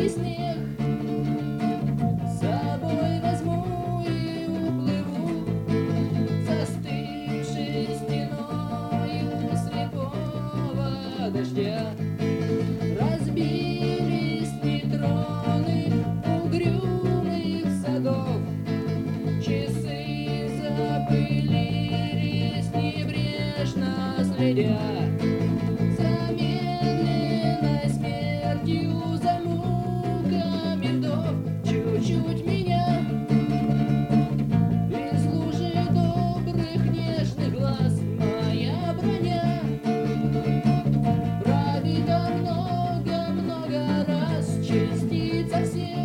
снег с собой возьму и уплыву, застывшей стеною слепого дождя. Разбились нейтроны угрюмых садов, часы запылились, небрежно следя за медленной смертью, за муками вдов. Чуть-чуть меня из лужи добрых нежных глаз моя броня пробита много-много раз, частица всех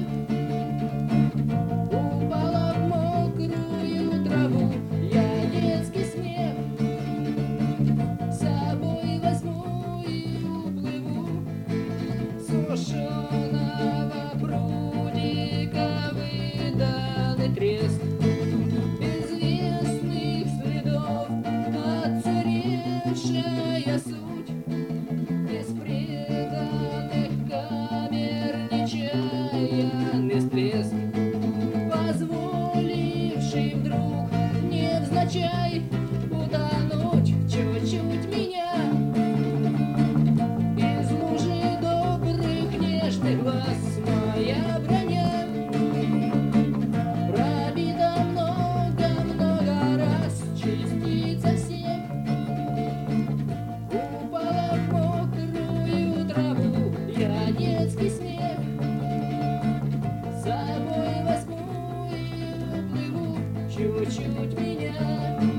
упала в мокрую траву. Я детский смех с собой возьму и уплыву, сушеного прудика выданный треск безвестных следов, отсыревшая суть из преданных камер, нечаянный всплеск, позволивший вдруг невзначай утонуть. Чуть-чуть меня из лужи добрых нежных глаз моя броня пробита много-много раз, частица всех упала в мокрую траву. Я детский смех с собой возьму и уплыву, чуть-чуть меня